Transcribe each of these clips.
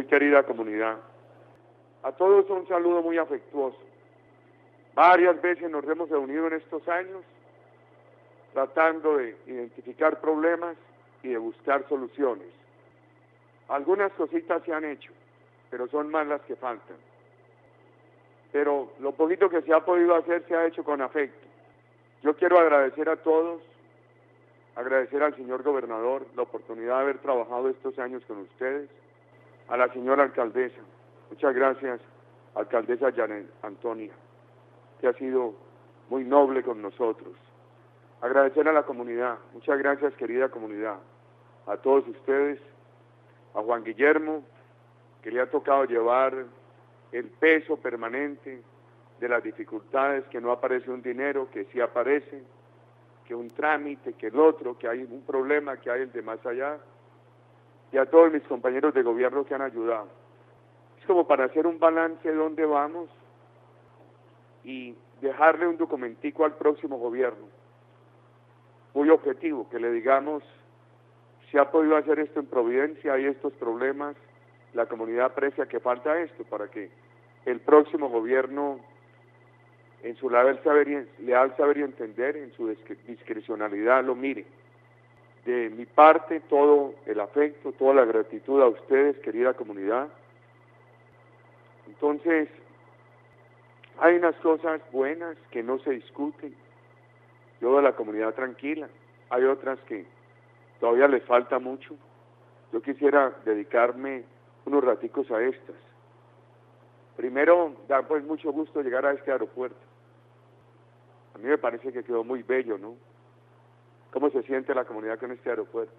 querida comunidad. A todos un saludo muy afectuoso. Varias veces nos hemos reunido en estos años tratando de identificar problemas y de buscar soluciones. Algunas cositas se han hecho, pero son más las que faltan. Pero lo poquito que se ha podido hacer se ha hecho con afecto. Yo quiero agradecer a todos, agradecer al señor gobernador la oportunidad de haber trabajado estos años con ustedes, a la señora alcaldesa. Muchas gracias, alcaldesa Janet Antonia, que ha sido muy noble con nosotros. Agradecer a la comunidad, muchas gracias querida comunidad, a todos ustedes, a Juan Guillermo, que le ha tocado llevar el peso permanente de las dificultades, que no aparece un dinero, que sí aparece, que un trámite, que el otro, que hay un problema, que hay el de más allá, y a todos mis compañeros de gobierno que han ayudado. Es como para hacer un balance de dónde vamos y dejarle un documentico al próximo gobierno, muy objetivo, que le digamos, se ha podido hacer esto en Providencia, hay estos problemas, la comunidad aprecia que falta esto, para que el próximo gobierno, en su leal saber y entender, en su discrecionalidad, lo mire. De mi parte, todo el afecto, toda la gratitud a ustedes, querida comunidad. Entonces, hay unas cosas buenas que no se discuten. Yo veo a la comunidad tranquila. Hay otras que todavía les falta mucho. Yo quisiera dedicarme unos raticos a estas. Primero, da pues mucho gusto llegar a este aeropuerto. A mí me parece que quedó muy bello, ¿no? ¿Cómo se siente la comunidad con este aeropuerto?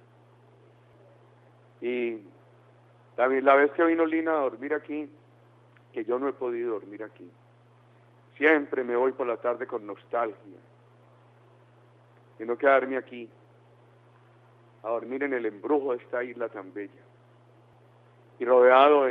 Y también la vez que vino Lina a dormir aquí, que yo no he podido dormir aquí, siempre me voy por la tarde con nostalgia, de no quedarme aquí, a dormir en el embrujo de esta isla tan bella, y rodeado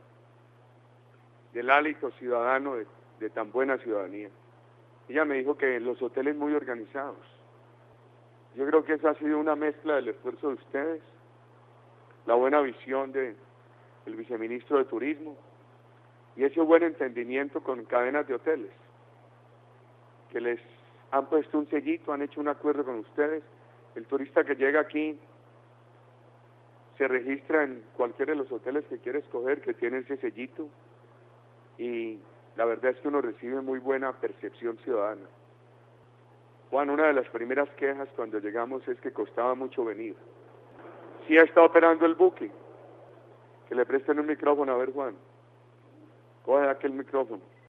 del hálito ciudadano de tan buena ciudadanía. Ella me dijo que los hoteles muy organizados. Yo creo que esa ha sido una mezcla del esfuerzo de ustedes, la buena visión del viceministro de Turismo y ese buen entendimiento con cadenas de hoteles, que les han puesto un sellito, han hecho un acuerdo con ustedes. El turista que llega aquí se registra en cualquiera de los hoteles que quiere escoger, que tiene ese sellito, y la verdad es que uno recibe muy buena percepción ciudadana. Juan, una de las primeras quejas cuando llegamos es que costaba mucho venir. Sí está operando el booking. Que le presten un micrófono, a ver, Juan. Coge aquel micrófono.